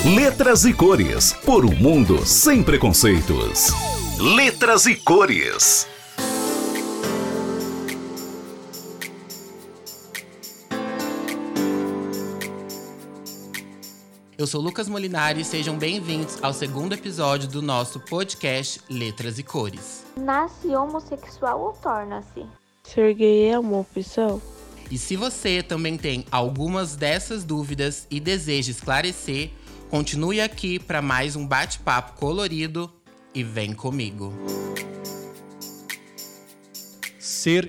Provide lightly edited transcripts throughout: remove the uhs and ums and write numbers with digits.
Letras e cores, por um mundo sem preconceitos. Letras e cores. Eu sou Lucas Molinari e sejam bem-vindos ao segundo episódio do nosso podcast Letras e Cores. Nasce homossexual ou torna-se? Ser gay é uma opção? E se você também tem algumas dessas dúvidas e deseja esclarecer, continue aqui para mais um bate-papo colorido e vem comigo. Ser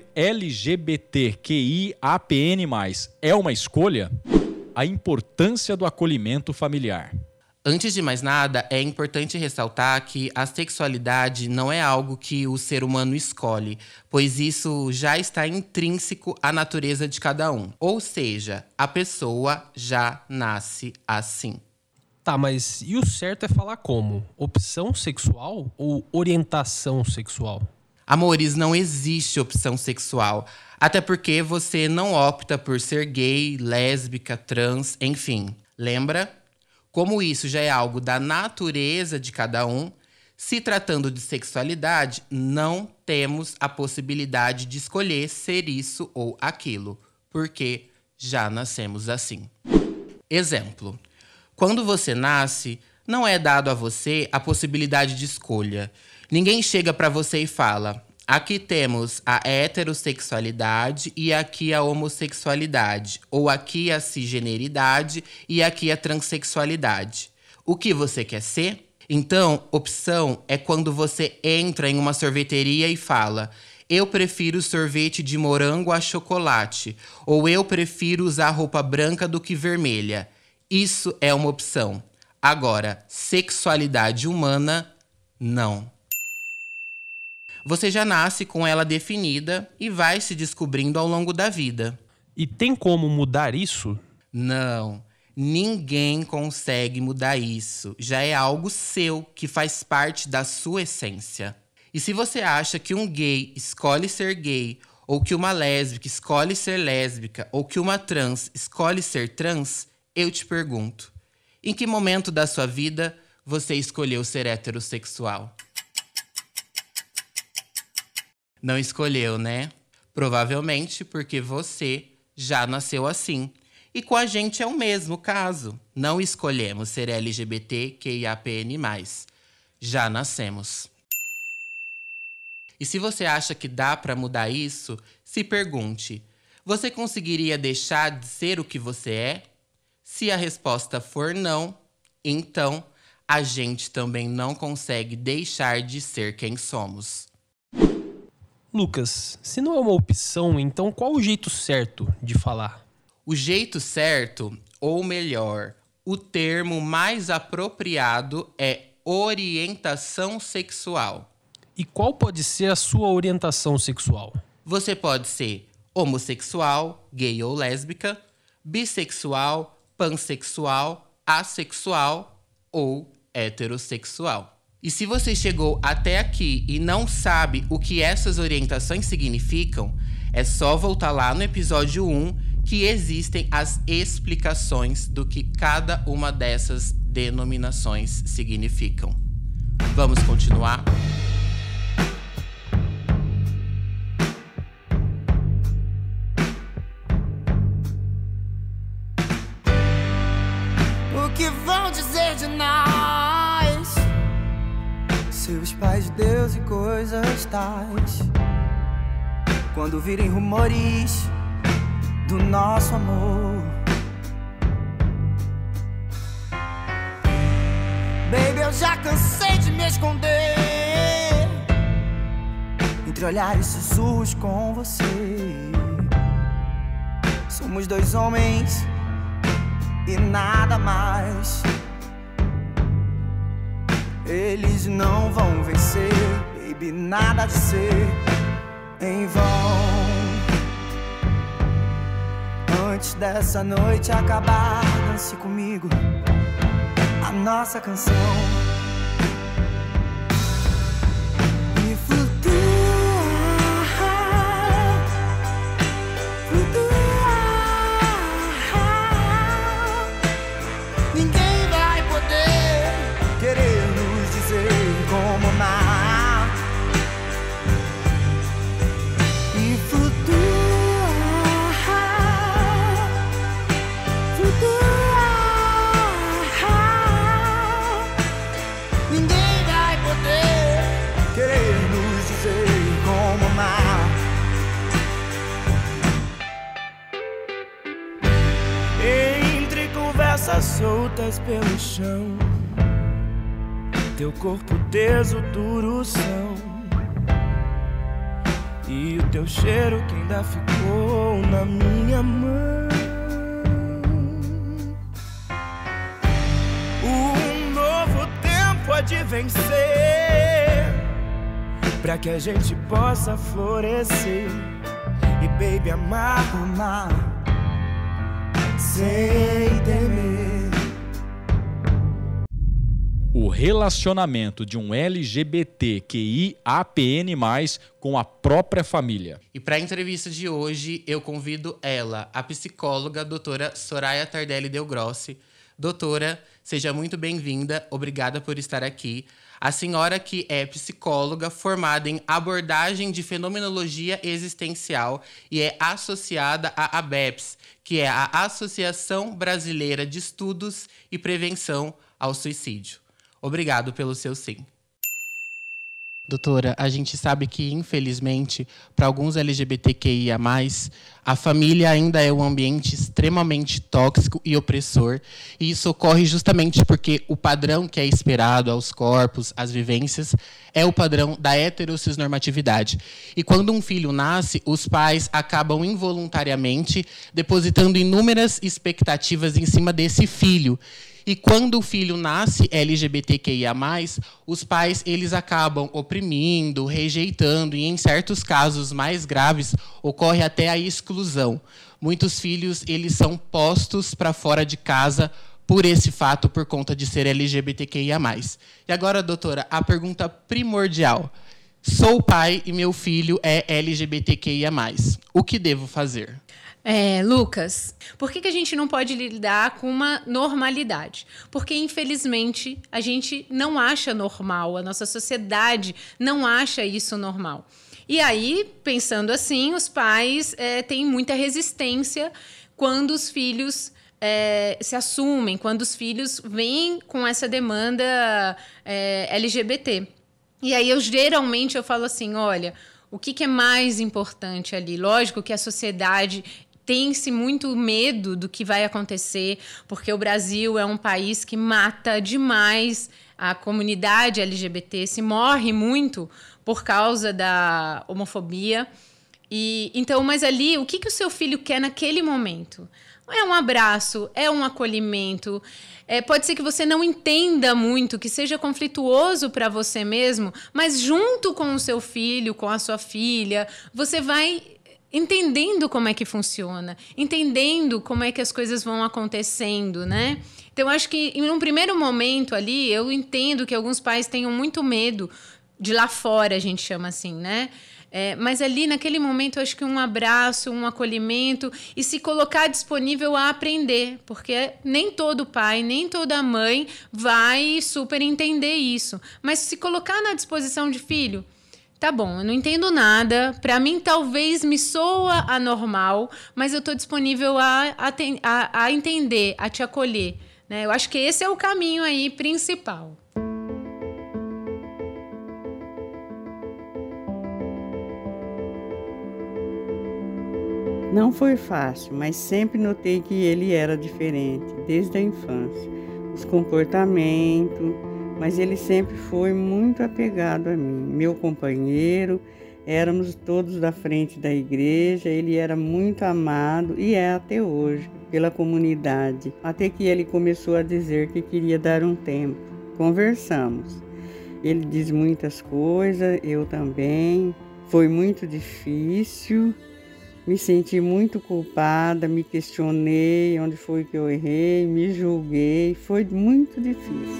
LGBTQIAPN+, é uma escolha? A importância do acolhimento familiar. Antes de mais nada, é importante ressaltar que a sexualidade não é algo que o ser humano escolhe, pois isso já está intrínseco à natureza de cada um. Ou seja, a pessoa já nasce assim. Tá, mas e o certo é falar como? Opção sexual ou orientação sexual? Amores, não existe opção sexual. Até porque você não opta por ser gay, lésbica, trans, enfim. Lembra? Como isso já é algo da natureza de cada um, se tratando de sexualidade, não temos a possibilidade de escolher ser isso ou aquilo, porque já nascemos assim. Exemplo. Quando você nasce, não é dado a você a possibilidade de escolha. Ninguém chega para você e fala: aqui temos a heterossexualidade e aqui a homossexualidade. Ou aqui a cisgeneridade e aqui a transexualidade. O que você quer ser? Então, opção é quando você entra em uma sorveteria e fala: eu prefiro sorvete de morango a chocolate. Ou eu prefiro usar roupa branca do que vermelha. Isso é uma opção. Agora, sexualidade humana, não. Você já nasce com ela definida e vai se descobrindo ao longo da vida. E tem como mudar isso? Não, ninguém consegue mudar isso. Já é algo seu, que faz parte da sua essência. E se você acha que um gay escolhe ser gay, ou que uma lésbica escolhe ser lésbica, ou que uma trans escolhe ser trans, eu te pergunto: em que momento da sua vida você escolheu ser heterossexual? Não escolheu, né? Provavelmente porque você já nasceu assim. E com a gente é o mesmo caso. Não escolhemos ser LGBTQIAPN+. Já nascemos. E se você acha que dá para mudar isso, se pergunte: você conseguiria deixar de ser o que você é? Se a resposta for não, então a gente também não consegue deixar de ser quem somos. Lucas, se não é uma opção, então qual o jeito certo de falar? O jeito certo, ou melhor, o termo mais apropriado é orientação sexual. E qual pode ser a sua orientação sexual? Você pode ser homossexual, gay ou lésbica, bissexual, pansexual, assexual ou heterossexual. E se você chegou até aqui e não sabe o que essas orientações significam, é só voltar lá no episódio 1 que existem as explicações do que cada uma dessas denominações significam. Vamos continuar? O que vão dizer de nós? Seus pais de Deus e coisas tais, quando virem rumores do nosso amor. Baby, eu já cansei de me esconder entre olhares e sussurros com você. Somos dois homens e nada mais. Eles não vão vencer, baby, nada de ser em vão. Antes dessa noite acabar, dance comigo a nossa canção. E ninguém vai poder peças soltas pelo chão, teu corpo teso, duro são, e o teu cheiro que ainda ficou na minha mão. Um novo tempo há de vencer, pra que a gente possa florescer e, baby, amar sem temer. O relacionamento de um LGBTQIAPN+, com a própria família. E para a entrevista de hoje, eu convido ela, a psicóloga doutora Soraya Tardelli Del Grossi. Doutora, seja muito bem-vinda, obrigada por estar aqui. A senhora que é psicóloga formada em abordagem de fenomenologia existencial e é associada à ABEPS, que é a Associação Brasileira de Estudos e Prevenção ao Suicídio. Obrigado pelo seu sim. Doutora, a gente sabe que, infelizmente, para alguns LGBTQIA+, a família ainda é um ambiente extremamente tóxico e opressor. E isso ocorre justamente porque o padrão que é esperado aos corpos, às vivências, é o padrão da heterossexnormatividade. E quando um filho nasce, os pais acabam involuntariamente depositando inúmeras expectativas em cima desse filho. E quando o filho nasce LGBTQIA+, os pais eles acabam oprimindo, rejeitando e, em certos casos mais graves, ocorre até a exclusão. Muitos filhos eles são postos para fora de casa por esse fato, por conta de ser LGBTQIA+. E agora, doutora, a pergunta primordial. Sou pai e meu filho é LGBTQIA+. O que devo fazer? Lucas, por que a gente não pode lidar com uma normalidade? Porque, infelizmente, a gente não acha normal, a nossa sociedade não acha isso normal. E aí, pensando assim, os pais têm muita resistência quando os filhos se assumem, quando os filhos vêm com essa demanda LGBT. E aí, geralmente, eu falo assim, olha, o que é mais importante ali? Lógico que a sociedade tem-se muito medo do que vai acontecer, porque o Brasil é um país que mata demais a comunidade LGBT, se morre muito por causa da homofobia. Então, mas ali, o que o seu filho quer naquele momento? É um abraço, é um acolhimento. Pode ser que você não entenda muito, que seja conflituoso para você mesmo, mas junto com o seu filho, com a sua filha, você vai entendendo como é que funciona, entendendo como é que as coisas vão acontecendo, né? Então, acho que em um primeiro momento ali, eu entendo que alguns pais tenham muito medo de lá fora, a gente chama assim, né? Mas ali, naquele momento, eu acho que um abraço, um acolhimento e se colocar disponível a aprender, porque nem todo pai, nem toda mãe vai super entender isso. Mas se colocar na disposição de filho, tá bom, eu não entendo nada, para mim talvez me soa anormal, mas eu estou disponível a entender, a te acolher, né? Eu acho que esse é o caminho aí principal. Não foi fácil, mas sempre notei que ele era diferente, desde a infância. Os comportamentos, mas ele sempre foi muito apegado a mim. Meu companheiro, éramos todos da frente da igreja, ele era muito amado e é até hoje, pela comunidade. Até que ele começou a dizer que queria dar um tempo. Conversamos. Ele diz muitas coisas, eu também. Foi muito difícil. Me senti muito culpada, me questionei onde foi que eu errei, me julguei, foi muito difícil.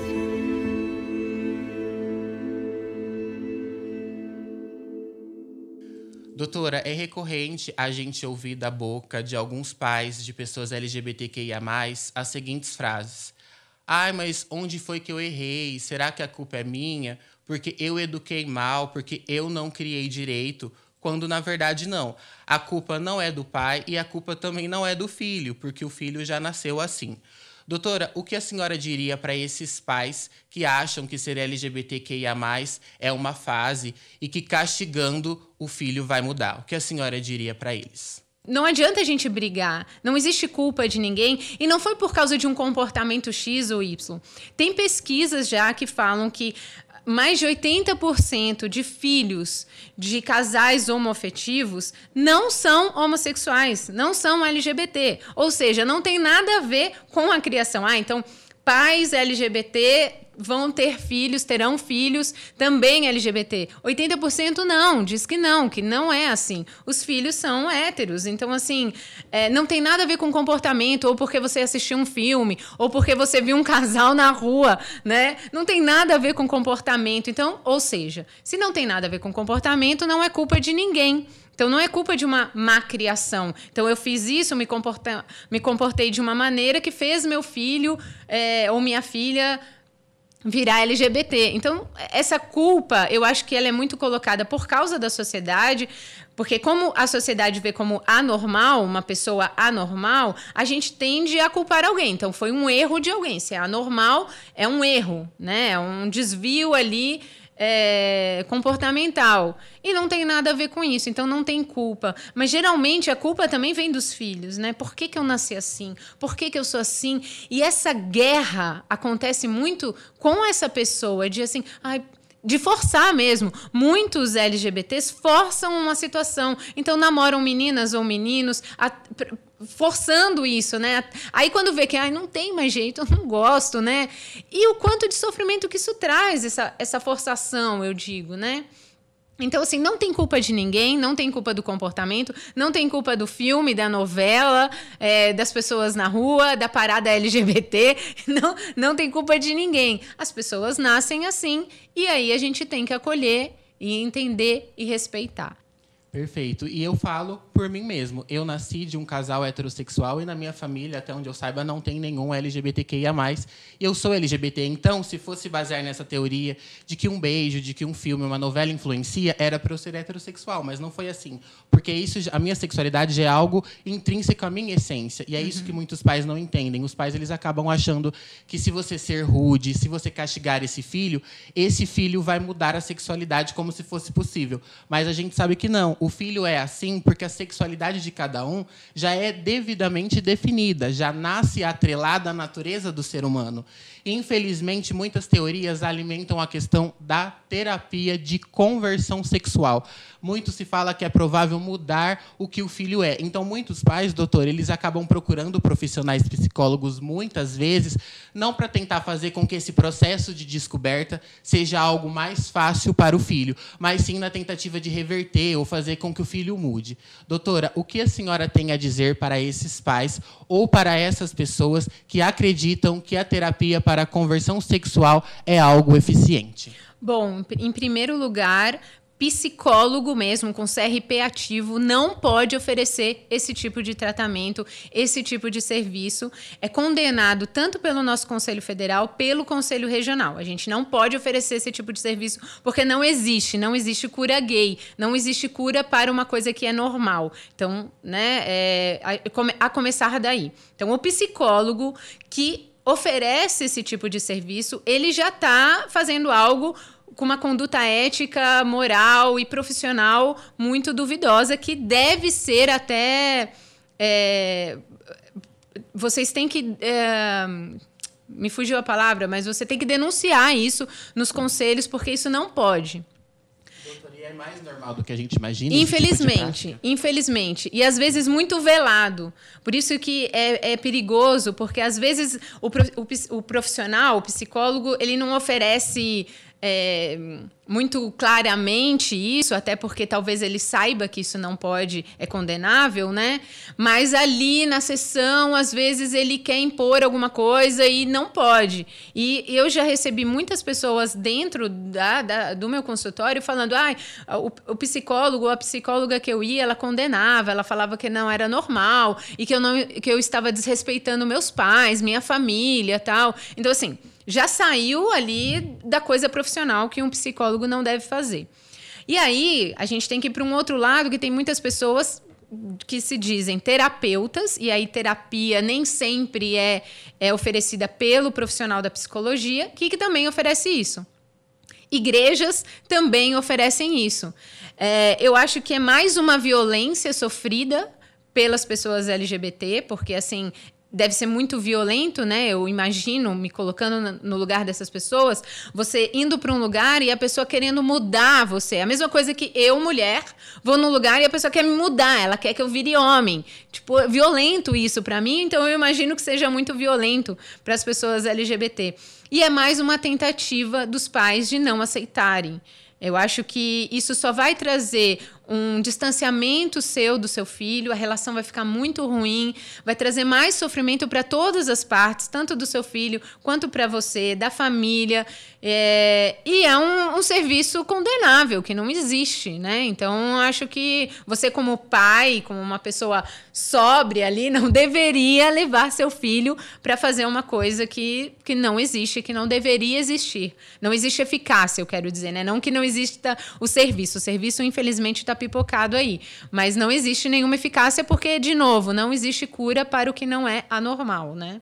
Doutora, é recorrente a gente ouvir da boca de alguns pais de pessoas LGBTQIA+, as seguintes frases. Ai, mas onde foi que eu errei? Será que a culpa é minha? Porque eu eduquei mal, porque eu não criei direito. Quando, na verdade, não. A culpa não é do pai e a culpa também não é do filho, porque o filho já nasceu assim. Doutora, o que a senhora diria para esses pais que acham que ser LGBTQIA+, é uma fase e que castigando o filho vai mudar? O que a senhora diria para eles? não adianta a gente brigar. Não existe culpa de ninguém. E não foi por causa de um comportamento X ou Y. Tem pesquisas já que falam que mais de 80% de filhos de casais homoafetivos não são homossexuais, não são LGBT. Ou seja, não tem nada a ver com a criação. Então, pais LGBT vão ter filhos, terão filhos também LGBT. 80% não, diz que não é assim. Os filhos são héteros. Então, assim, não tem nada a ver com comportamento, ou porque você assistiu um filme, ou porque você viu um casal na rua, né? Não tem nada a ver com comportamento. Então, ou seja, se não tem nada a ver com comportamento, não é culpa de ninguém. Então, não é culpa de uma má criação. Então, eu fiz isso, me comportei de uma maneira que fez meu filho ou minha filha virar LGBT. Então, essa culpa, eu acho que ela é muito colocada por causa da sociedade, porque como a sociedade vê como anormal, uma pessoa anormal, a gente tende a culpar alguém. Então, foi um erro de alguém. Se é anormal, é um erro, né? É um desvio ali comportamental. E não tem nada a ver com isso, então não tem culpa. Mas, geralmente, a culpa também vem dos filhos, né? Por que eu nasci assim? Por que eu sou assim? E essa guerra acontece muito com essa pessoa, de assim, de forçar mesmo. Muitos LGBTs forçam uma situação. Então, namoram meninas ou meninos, forçando isso, né? Aí, quando vê que não tem mais jeito, eu não gosto, né? E o quanto de sofrimento que isso traz, essa forçação, eu digo, né? Então, assim, não tem culpa de ninguém, não tem culpa do comportamento, não tem culpa do filme, da novela, das pessoas na rua, da parada LGBT, não tem culpa de ninguém. As pessoas nascem assim e aí a gente tem que acolher e entender e respeitar. Perfeito. E eu falo por mim mesmo. Eu nasci de um casal heterossexual e na minha família, até onde eu saiba, não tem nenhum LGBTQIA+. Eu sou LGBT. Então, se fosse basear nessa teoria de que um beijo, de que um filme, uma novela influencia, era para eu ser heterossexual. Mas não foi assim. Porque a minha sexualidade já é algo intrínseco à minha essência. E é isso que muitos pais não entendem. Os pais, eles acabam achando que se você ser rude, se você castigar esse filho vai mudar a sexualidade como se fosse possível. Mas a gente sabe que não. O filho é assim porque a sexualidade de cada um já é devidamente definida, já nasce atrelada à natureza do ser humano. Infelizmente, muitas teorias alimentam a questão da terapia de conversão sexual. Muito se fala que é provável mudar o que o filho é. Então, muitos pais, doutor, eles acabam procurando profissionais psicólogos, muitas vezes, não para tentar fazer com que esse processo de descoberta seja algo mais fácil para o filho, mas sim na tentativa de reverter ou fazer com que o filho mude. Doutora, o que a senhora tem a dizer para esses pais ou para essas pessoas que acreditam que a terapia para a conversão sexual é algo eficiente? Bom, em primeiro lugar, psicólogo mesmo, com CRP ativo, não pode oferecer esse tipo de tratamento, esse tipo de serviço. É condenado tanto pelo nosso Conselho Federal, pelo Conselho Regional. A gente não pode oferecer esse tipo de serviço porque não existe cura gay, não existe cura para uma coisa que é normal. Então, né, a começar daí. Então, o psicólogo que oferece esse tipo de serviço, ele já está fazendo algo com uma conduta ética, moral e profissional muito duvidosa, que deve ser até... vocês têm que... me fugiu a palavra, mas você tem que denunciar isso nos conselhos, porque isso não pode. É mais normal do que a gente imagina. Infelizmente. E, às vezes, muito velado. Por isso que é perigoso, porque, às vezes, o profissional, o psicólogo, ele não oferece muito claramente isso, até porque talvez ele saiba que isso não pode, é condenável, né? Mas ali na sessão, às vezes, ele quer impor alguma coisa e não pode. E eu já recebi muitas pessoas dentro do meu consultório falando: o psicólogo ou a psicóloga que eu ia, ela condenava, ela falava que não era normal e que eu estava desrespeitando meus pais, minha família, tal. Então, assim, já saiu ali da coisa profissional que um psicólogo não deve fazer. E aí, a gente tem que ir para um outro lado, que tem muitas pessoas que se dizem terapeutas, e aí terapia nem sempre é oferecida pelo profissional da psicologia, que também oferece isso. Igrejas também oferecem isso. Eu acho que é mais uma violência sofrida pelas pessoas LGBT, porque assim, deve ser muito violento, né? Eu imagino, me colocando no lugar dessas pessoas, você indo para um lugar e a pessoa querendo mudar você. A mesma coisa que eu, mulher, vou num lugar e a pessoa quer me mudar, ela quer que eu vire homem. Tipo, é violento isso para mim, então eu imagino que seja muito violento para as pessoas LGBT. E é mais uma tentativa dos pais de não aceitarem. Eu acho que isso só vai trazer um distanciamento do seu filho, a relação vai ficar muito ruim, vai trazer mais sofrimento para todas as partes, tanto do seu filho quanto para você, da família. E é um serviço condenável, que não existe, né? Então, acho que você, como pai, como uma pessoa sóbria ali, não deveria levar seu filho para fazer uma coisa que não existe, que não deveria existir. Não existe eficácia, eu quero dizer, né? Não que não exista o serviço. O serviço, infelizmente, está pipocado aí. Mas não existe nenhuma eficácia porque, de novo, não existe cura para o que não é anormal, né?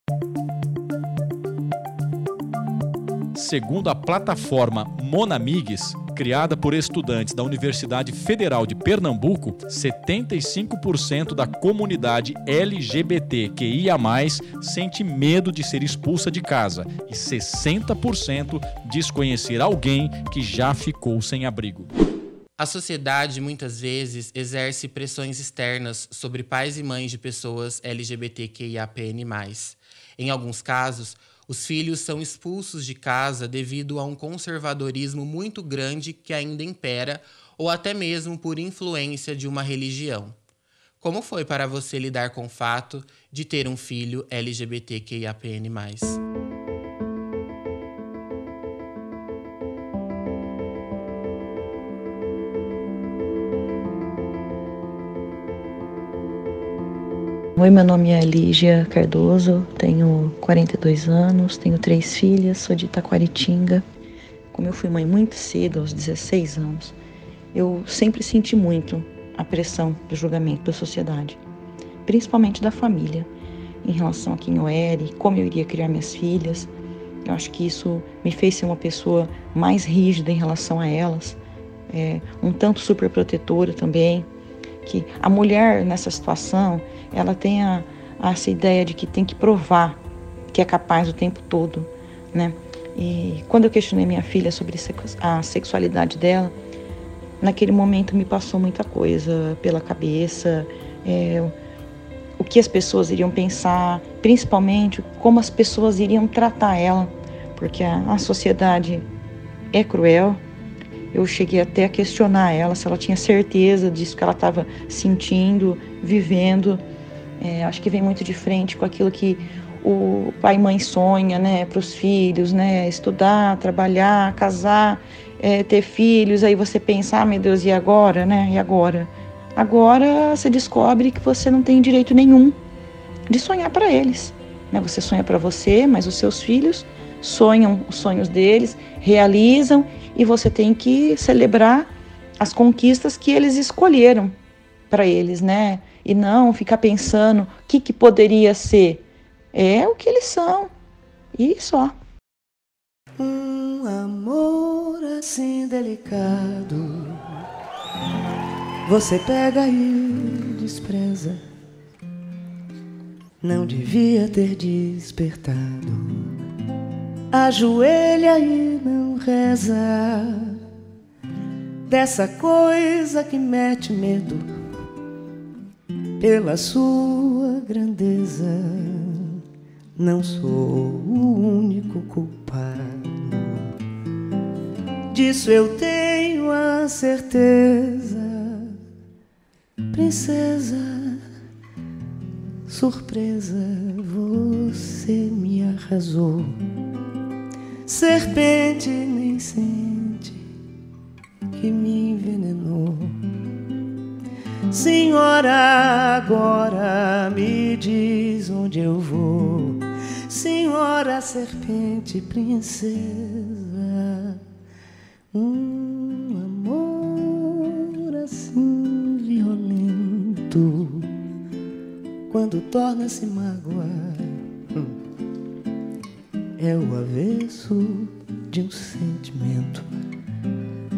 Segundo a plataforma Monamigues, criada por estudantes da Universidade Federal de Pernambuco, 75% da comunidade LGBTQIA+, sente medo de ser expulsa de casa e 60% diz conhecer alguém que já ficou sem abrigo. A sociedade, muitas vezes, exerce pressões externas sobre pais e mães de pessoas LGBTQIAPN+. Em alguns casos, os filhos são expulsos de casa devido a um conservadorismo muito grande que ainda impera, ou até mesmo por influência de uma religião. Como foi para você lidar com o fato de ter um filho LGBTQIAPN+. Oi, meu nome é Lígia Cardoso, tenho 42 anos, tenho 3 filhas, sou de Taquaritinga. Como eu fui mãe muito cedo, aos 16 anos, eu sempre senti muito a pressão do julgamento da sociedade, principalmente da família, em relação a quem eu era e como eu iria criar minhas filhas. Eu acho que isso me fez ser uma pessoa mais rígida em relação a elas, um tanto super protetora também, que a mulher nessa situação, ela tem essa ideia de que tem que provar que é capaz o tempo todo, né? E quando eu questionei minha filha sobre a sexualidade dela, naquele momento me passou muita coisa pela cabeça, o que as pessoas iriam pensar, principalmente como as pessoas iriam tratar ela, porque a sociedade é cruel. Eu cheguei até a questionar ela se ela tinha certeza disso que ela estava sentindo, vivendo. Acho que vem muito de frente com aquilo que o pai e mãe sonha, né, para os filhos, né, estudar, trabalhar, casar, ter filhos. Aí você pensa, meu Deus, e agora, né? E agora? Agora você descobre que você não tem direito nenhum de sonhar para eles, né? Você sonha para você, mas os seus filhos sonham os sonhos deles, realizam, e você tem que celebrar as conquistas que eles escolheram para eles, né? E não ficar pensando o que poderia ser. É o que eles são. E só. Um amor assim delicado, você pega e despreza. Não devia ter despertado. Ajoelha e não reza, dessa coisa que mete medo pela sua grandeza. Não sou o único culpado, disso eu tenho a certeza. Princesa, surpresa, você me arrasou. Serpente nem sente que me envenenou. Senhora, agora me diz onde eu vou. Senhora, serpente, princesa. Um amor assim violento, quando torna-se mágoa, é o avesso de um sentimento.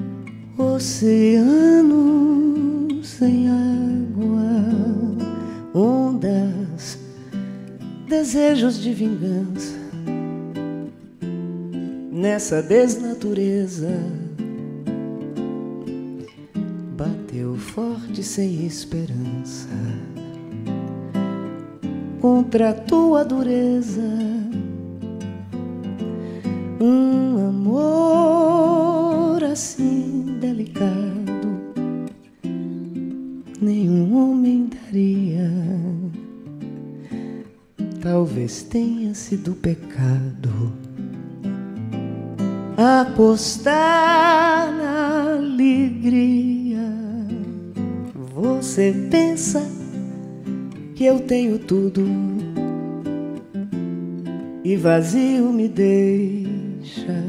Oceano sem água, desejos de vingança nessa desnatureza. Bateu forte sem esperança contra a tua dureza. Um amor assim delicado nenhum homem daria. Talvez tenha sido pecado apostar na alegria. Você pensa que eu tenho tudo e vazio me deixa,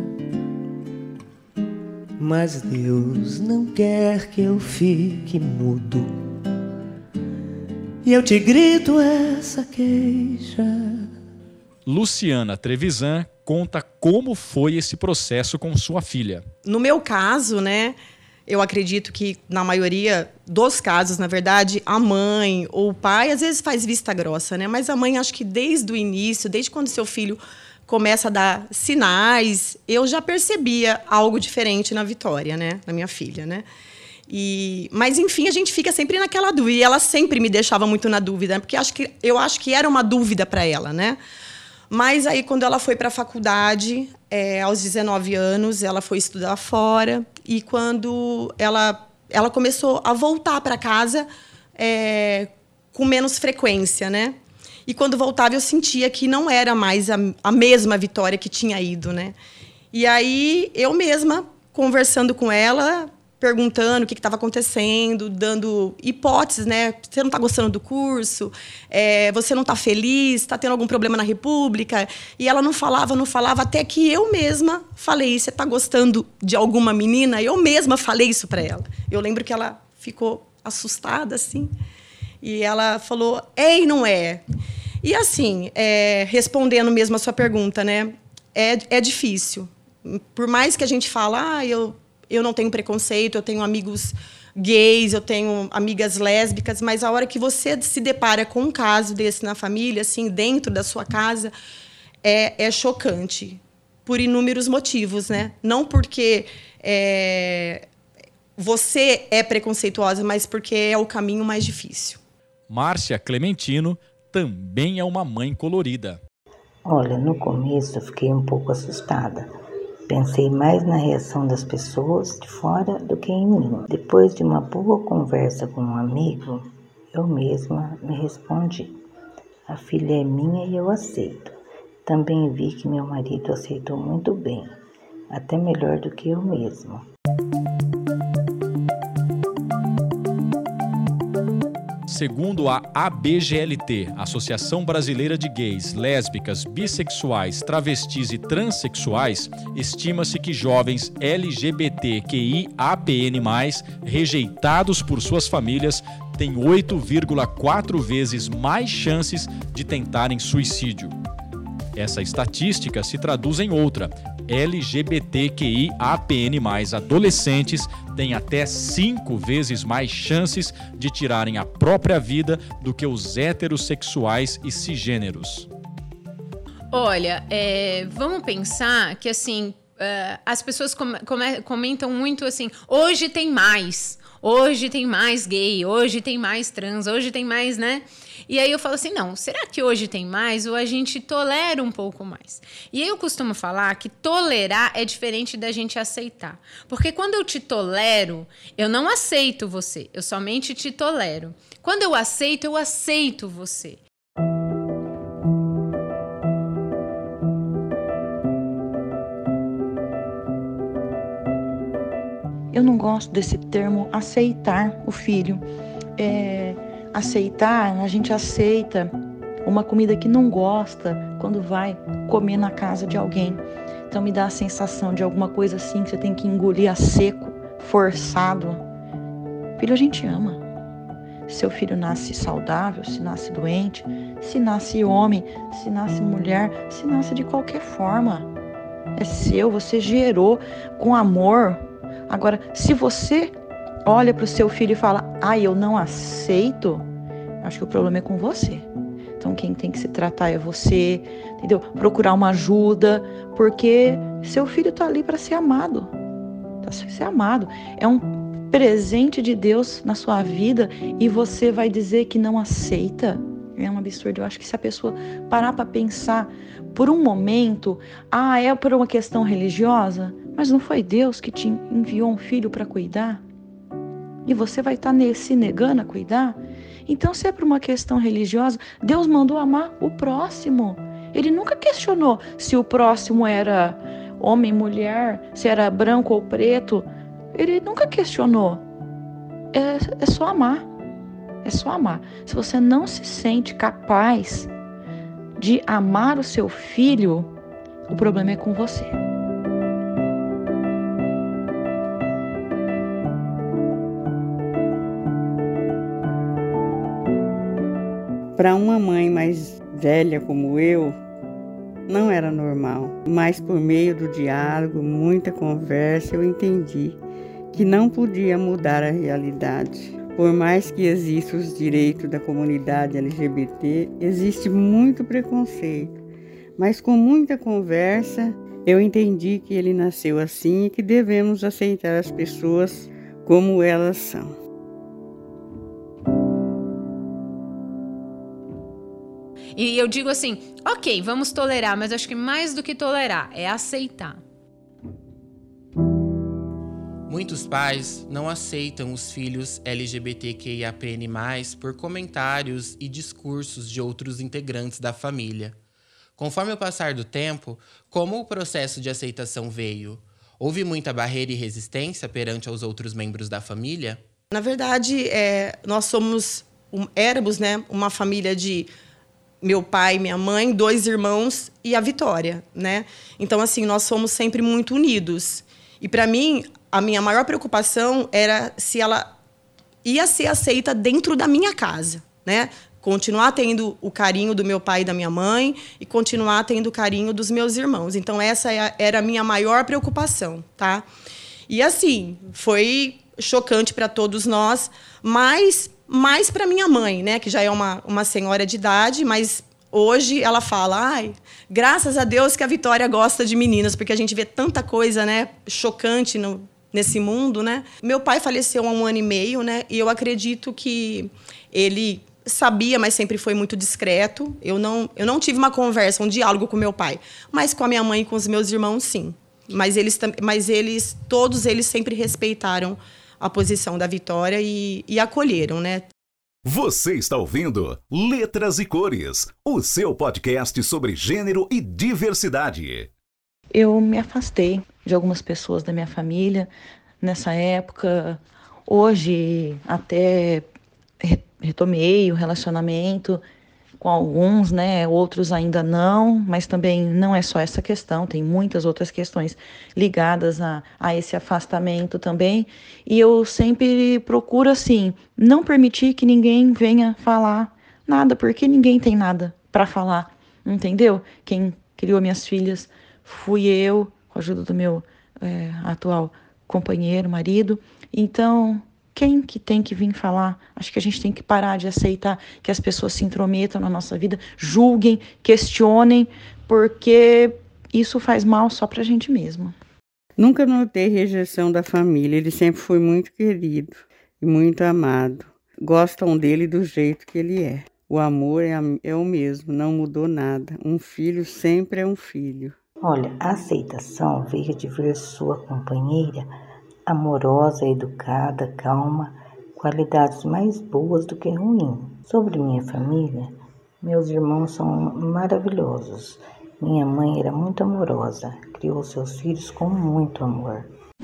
mas Deus não quer que eu fique mudo e eu te grito essa queixa. Luciana Trevisan conta como foi esse processo com sua filha. No meu caso, né, eu acredito que na maioria dos casos, na verdade, a mãe ou o pai às vezes faz vista grossa, né? Mas a mãe, acho que desde o início, desde quando seu filho começa a dar sinais, eu já percebia algo diferente na Vitória, né, na minha filha, né? Mas, enfim, a gente fica sempre naquela dúvida. E ela sempre me deixava muito na dúvida, porque eu acho que era uma dúvida para ela, né? Mas aí, quando ela foi para a faculdade, aos 19 anos, ela foi estudar fora. E quando ela começou a voltar para casa com menos frequência, né? E quando voltava, eu sentia que não era mais a mesma Vitória que tinha ido, né? E aí, eu mesma, conversando com ela, perguntando o que estava acontecendo, dando hipóteses, né? Você não está gostando do curso? Você não está feliz? Está tendo algum problema na República? E ela não falava, até que eu mesma falei, você está gostando de alguma menina? Eu mesma falei isso para ela. Eu lembro que ela ficou assustada, assim, e ela falou, e não é? E, assim, respondendo mesmo a sua pergunta, né? É difícil. Por mais que a gente fala, eu não tenho preconceito, eu tenho amigos gays, eu tenho amigas lésbicas, mas a hora que você se depara com um caso desse na família, assim, dentro da sua casa, é chocante, por inúmeros motivos, né? Não porque você é preconceituosa, mas porque é o caminho mais difícil. Márcia Clementino também é uma mãe colorida. Olha, no começo eu fiquei um pouco assustada. Pensei mais na reação das pessoas de fora do que em mim. Depois de uma boa conversa com um amigo, eu mesma me respondi. A filha é minha e eu aceito. Também vi que meu marido aceitou muito bem, até melhor do que eu mesma. Segundo a ABGLT, Associação Brasileira de Gays, Lésbicas, Bissexuais, Travestis e Transsexuais, estima-se que jovens LGBTQIAPN+, rejeitados por suas famílias, têm 8,4 vezes mais chances de tentarem suicídio. Essa estatística se traduz em outra. LGBTQIAPN+, adolescentes têm até 5 vezes mais chances de tirarem a própria vida do que os heterossexuais e cisgêneros. Olha, vamos pensar que, assim, as pessoas comentam muito assim, hoje tem mais gay, hoje tem mais trans, hoje tem mais, né? E aí eu falo assim, não, será que hoje tem mais ou a gente tolera um pouco mais? E eu costumo falar que tolerar é diferente da gente aceitar. Porque quando eu te tolero, eu não aceito você, eu somente te tolero. Quando eu aceito você. Eu não gosto desse termo aceitar o filho. Aceitar, a gente aceita uma comida que não gosta quando vai comer na casa de alguém. Então me dá a sensação de alguma coisa assim que você tem que engolir a seco, forçado. Filho a gente ama. Seu filho nasce saudável, se nasce doente, se nasce homem, se nasce mulher, se nasce de qualquer forma. É seu, você gerou com amor. Agora, se você olha para o seu filho e fala, eu não aceito, acho que o problema é com você. Então quem tem que se tratar é você, entendeu? Procurar uma ajuda, porque seu filho está ali para ser amado. Para ser amado. É um presente de Deus na sua vida e você vai dizer que não aceita? É um absurdo. Eu acho que se a pessoa parar para pensar por um momento, é por uma questão religiosa, mas não foi Deus que te enviou um filho para cuidar? E você vai estar se negando a cuidar? Então, se é por uma questão religiosa, Deus mandou amar o próximo. Ele nunca questionou se o próximo era homem, mulher, se era branco ou preto. Ele nunca questionou. É só amar. É só amar. Se você não se sente capaz de amar o seu filho, o problema é com você. Para uma mãe mais velha como eu, não era normal. Mas por meio do diálogo, muita conversa, eu entendi que não podia mudar a realidade. Por mais que existam os direitos da comunidade LGBT, existe muito preconceito. Mas com muita conversa, eu entendi que ele nasceu assim e que devemos aceitar as pessoas como elas são. E eu digo assim, ok, vamos tolerar, mas acho que mais do que tolerar é aceitar. Muitos pais não aceitam os filhos LGBTQIAPN+, por comentários e discursos de outros integrantes da família. Conforme o passar do tempo, como o processo de aceitação veio? Houve muita barreira e resistência perante aos outros membros da família? Na verdade, nós éramos, né, uma família de meu pai, minha mãe, 2 irmãos e a Vitória, né? Então, assim, nós fomos sempre muito unidos. E, para mim, a minha maior preocupação era se ela ia ser aceita dentro da minha casa, né? Continuar tendo o carinho do meu pai e da minha mãe e continuar tendo o carinho dos meus irmãos. Então, essa era a minha maior preocupação, tá? E, assim, foi chocante para todos nós, mas mais para minha mãe, né? Que já é uma senhora de idade, mas hoje ela fala, graças a Deus que a Vitória gosta de meninas, porque a gente vê tanta coisa, né, chocante nesse mundo, né? Meu pai faleceu há 1 ano e meio, né? E eu acredito que ele sabia, mas sempre foi muito discreto. Eu não tive uma conversa, um diálogo com meu pai, mas com a minha mãe e com os meus irmãos, sim. Mas todos eles sempre respeitaram a posição da Vitória e acolheram, né? Você está ouvindo Letras e Cores, o seu podcast sobre gênero e diversidade. Eu me afastei de algumas pessoas da minha família nessa época. Hoje até retomei o relacionamento com alguns, né? Outros ainda não, mas também não é só essa questão, tem muitas outras questões ligadas a esse afastamento também. E eu sempre procuro, assim, não permitir que ninguém venha falar nada, porque ninguém tem nada para falar, entendeu? Quem criou minhas filhas fui eu, com a ajuda do meu atual companheiro, marido. Então, quem que tem que vir falar? Acho que a gente tem que parar de aceitar que as pessoas se intrometam na nossa vida, julguem, questionem, porque isso faz mal só pra gente mesmo. Nunca notei rejeição da família, ele sempre foi muito querido e muito amado. Gostam dele do jeito que ele é. O amor é o mesmo, não mudou nada. Um filho sempre é um filho. Olha, a aceitação veio de ver sua companheira amorosa, educada, calma, qualidades mais boas do que ruins. Sobre minha família, meus irmãos são maravilhosos. Minha mãe era muito amorosa, criou seus filhos com muito amor.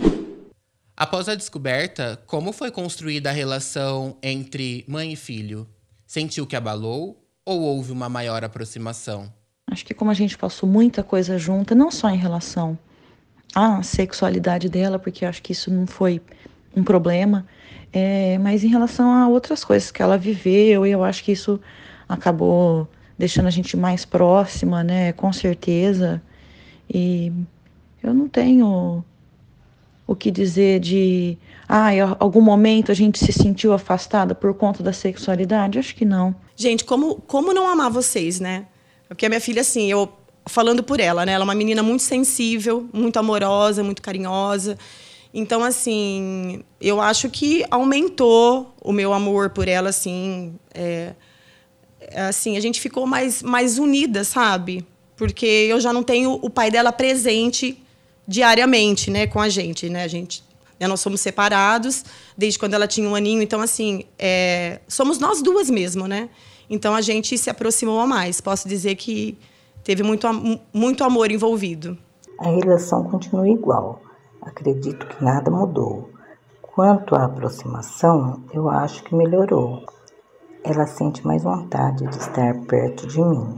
Após a descoberta, como foi construída a relação entre mãe e filho? Sentiu que abalou ou houve uma maior aproximação? Acho que como a gente passou muita coisa junta, não só em relação à sexualidade dela, porque acho que isso não foi um problema, mas em relação a outras coisas que ela viveu, eu acho que isso acabou deixando a gente mais próxima, né, com certeza. E eu não tenho o que dizer de, em algum momento a gente se sentiu afastada por conta da sexualidade, acho que não. Gente, como não amar vocês, né? Porque a minha filha, assim, eu falando por ela, né? Ela é uma menina muito sensível, muito amorosa, muito carinhosa. Então, assim, eu acho que aumentou o meu amor por ela, assim. Assim, a gente ficou mais unida, sabe? Porque eu já não tenho o pai dela presente diariamente, né, com a gente, né? Nós somos separados desde quando ela tinha 1 aninho. Então, assim, somos nós duas mesmo, né? Então, a gente se aproximou mais. Posso dizer que teve muito amor envolvido. A relação continua igual. Acredito que nada mudou. Quanto à aproximação, eu acho que melhorou. Ela sente mais vontade de estar perto de mim.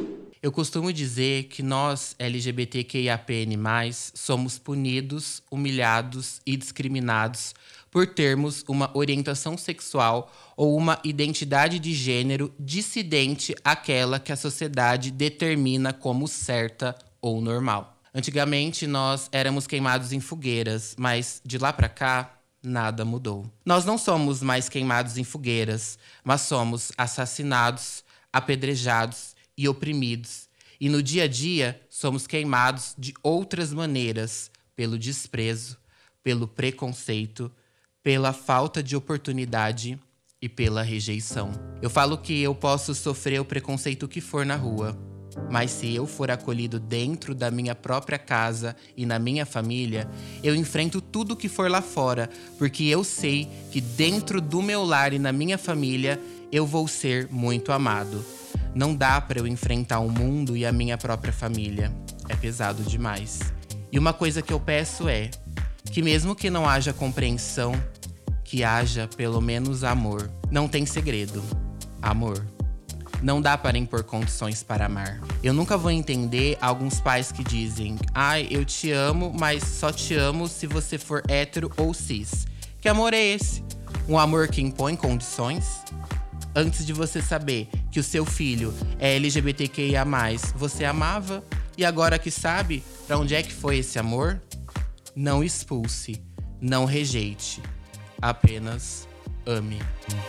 Eu costumo dizer que nós, LGBTQIAPN+, somos punidos, humilhados e discriminados por termos uma orientação sexual ou uma identidade de gênero dissidente àquela que a sociedade determina como certa ou normal. Antigamente, nós éramos queimados em fogueiras, mas de lá pra cá, nada mudou. Nós não somos mais queimados em fogueiras, mas somos assassinados, apedrejados e oprimidos. E no dia a dia, somos queimados de outras maneiras, pelo desprezo, pelo preconceito, pela falta de oportunidade e pela rejeição. Eu falo que eu posso sofrer o preconceito que for na rua, mas se eu for acolhido dentro da minha própria casa e na minha família, eu enfrento tudo que for lá fora, porque eu sei que dentro do meu lar e na minha família, eu vou ser muito amado. Não dá para eu enfrentar o mundo e a minha própria família. É pesado demais. E uma coisa que eu peço é que mesmo que não haja compreensão, que haja pelo menos amor. Não tem segredo. Amor. Não dá para impor condições para amar. Eu nunca vou entender alguns pais que dizem: ai, eu te amo, mas só te amo se você for hétero ou cis. Que amor é esse? Um amor que impõe condições? Antes de você saber que o seu filho é LGBTQIA+, você amava? E agora que sabe, para onde é que foi esse amor? Não expulse, não rejeite. Apenas ame.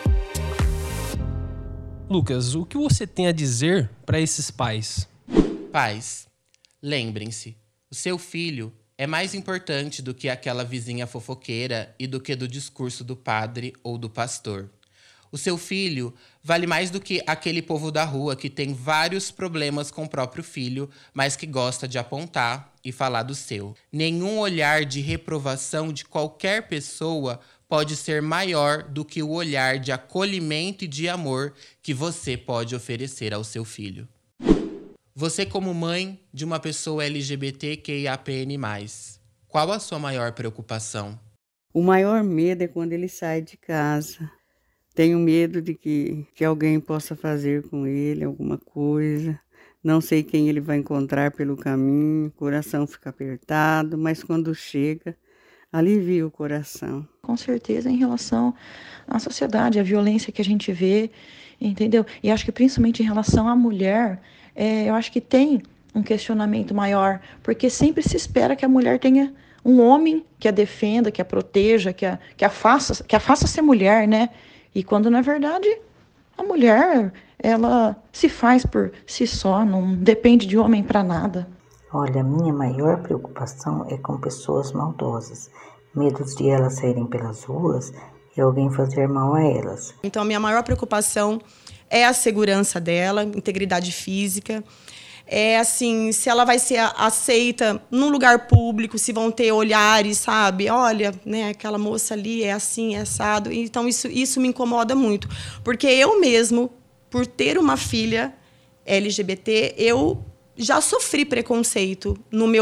Lucas, o que você tem a dizer para esses pais? Pais, lembrem-se, o seu filho é mais importante do que aquela vizinha fofoqueira e do que do discurso do padre ou do pastor. O seu filho vale mais do que aquele povo da rua que tem vários problemas com o próprio filho, mas que gosta de apontar e falar do seu. Nenhum olhar de reprovação de qualquer pessoa pode ser maior do que o olhar de acolhimento e de amor que você pode oferecer ao seu filho. Você, como mãe de uma pessoa LGBTQIAPN+, qual a sua maior preocupação? O maior medo é quando ele sai de casa. Tenho medo de que alguém possa fazer com ele alguma coisa. Não sei quem ele vai encontrar pelo caminho. O coração fica apertado, mas quando chega, alivia o coração. Com certeza, em relação à sociedade, à violência que a gente vê, entendeu? E acho que principalmente em relação à mulher, eu acho que tem um questionamento maior, porque sempre se espera que a mulher tenha um homem que a defenda, que a proteja, que a faça ser mulher, né? E quando, na verdade, a mulher, ela se faz por si só, não depende de homem para nada. Olha, a minha maior preocupação é com pessoas maldosas. Medos de elas saírem pelas ruas e alguém fazer mal a elas. Então, a minha maior preocupação é a segurança dela, integridade física. É assim, se ela vai ser aceita num lugar público, se vão ter olhares, sabe? Olha, né, aquela moça ali é assim, é assado. Então, isso me incomoda muito. Porque eu mesmo, por ter uma filha LGBT, eu já sofri preconceito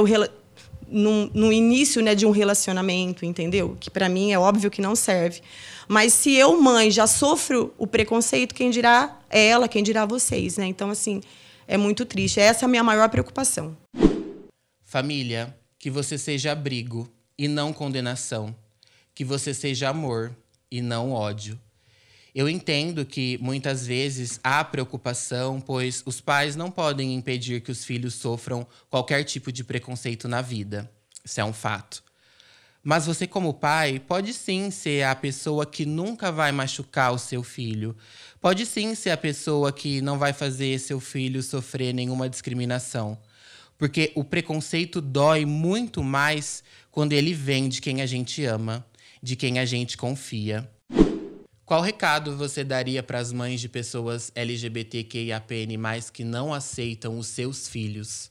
no início, né, de um relacionamento, entendeu? Que para mim é óbvio que não serve. Mas se eu, mãe, já sofro o preconceito, quem dirá ela, quem dirá vocês, né? Então, assim, é muito triste. Essa é a minha maior preocupação. Família, que você seja abrigo e não condenação. Que você seja amor e não ódio. Eu entendo que muitas vezes há preocupação, pois os pais não podem impedir que os filhos sofram qualquer tipo de preconceito na vida. Isso é um fato. Mas você, como pai, pode sim ser a pessoa que nunca vai machucar o seu filho. Pode sim ser a pessoa que não vai fazer seu filho sofrer nenhuma discriminação. Porque o preconceito dói muito mais quando ele vem de quem a gente ama, de quem a gente confia. Qual recado você daria para as mães de pessoas LGBTQIAPN+, que não aceitam os seus filhos?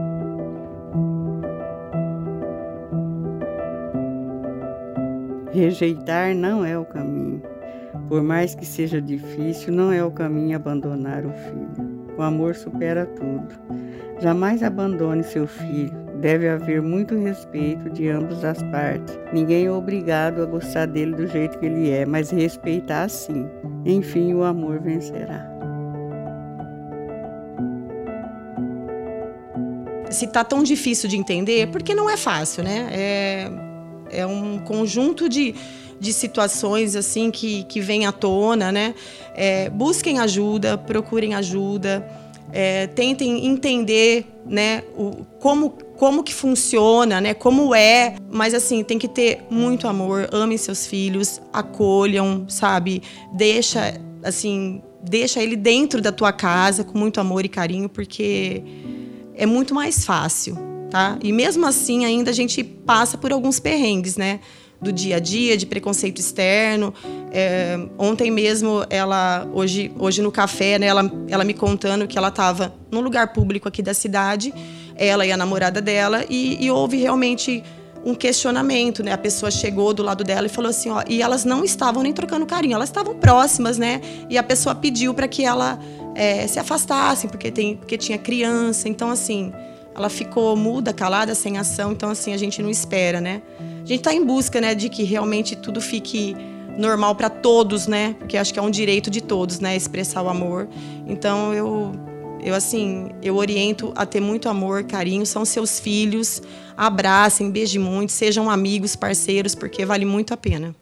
Rejeitar não é o caminho. Por mais que seja difícil, não é o caminho abandonar o filho. O amor supera tudo. Jamais abandone seu filho. Deve haver muito respeito de ambas as partes. Ninguém é obrigado a gostar dele do jeito que ele é, mas respeitar sim. Enfim, o amor vencerá. Se tá tão difícil de entender, porque não é fácil, né? É um conjunto de situações assim que vem à tona, né? Busquem ajuda, procurem ajuda, tentem entender, né, como que funciona, né? Como é, mas assim, tem que ter muito amor, amem seus filhos, acolham, sabe? Deixa ele dentro da tua casa com muito amor e carinho, porque é muito mais fácil, tá? E mesmo assim, ainda a gente passa por alguns perrengues, né? Do dia a dia, de preconceito externo. Ontem mesmo, hoje no café, né, ela me contando que ela estava num lugar público aqui da cidade, ela e a namorada dela, e houve realmente um questionamento, né? A pessoa chegou do lado dela e falou assim, ó, e elas não estavam nem trocando carinho, elas estavam próximas, né? E a pessoa pediu para que ela se afastassem, porque tinha criança. Então, assim, ela ficou muda, calada, sem ação. Então, assim, a gente não espera, né? A gente está em busca, né, de que realmente tudo fique normal para todos, né? Porque acho que é um direito de todos, né, expressar o amor. Então, eu oriento a ter muito amor, carinho. São seus filhos. Abracem, beijem muito, sejam amigos, parceiros, porque vale muito a pena.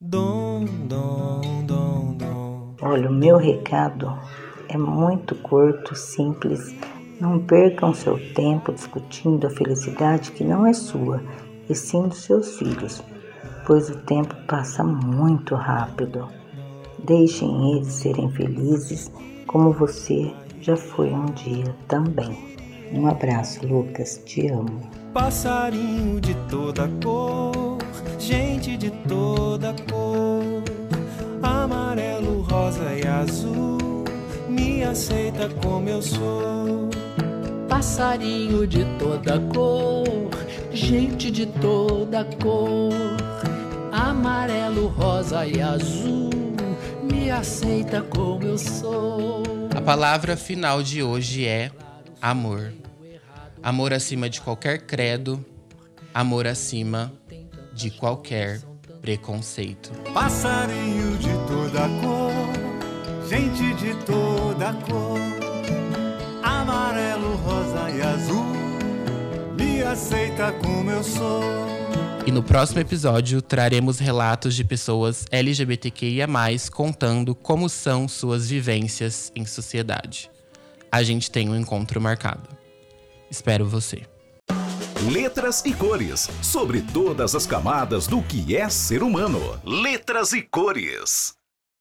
Olha, o meu recado é muito curto, simples. Não percam seu tempo discutindo a felicidade que não é sua, e sim dos seus filhos, pois o tempo passa muito rápido. Deixem eles serem felizes como você já foi um dia também. Um abraço, Lucas, te amo. Passarinho de toda cor, gente de toda cor, amarelo, rosa e azul, me aceita como eu sou. Passarinho de toda cor, gente de toda cor, amarelo, rosa e azul, me aceita como eu sou. A palavra final de hoje é amor. Amor acima de qualquer credo, amor acima de qualquer preconceito. Passarinho de toda cor, gente de toda cor, amarelo, rosa e azul, me aceita como eu sou. E no próximo episódio traremos relatos de pessoas LGBTQIA+, contando como são suas vivências em sociedade. A gente tem um encontro marcado. Espero você. Letras e cores, sobre todas as camadas do que é ser humano. Letras e cores.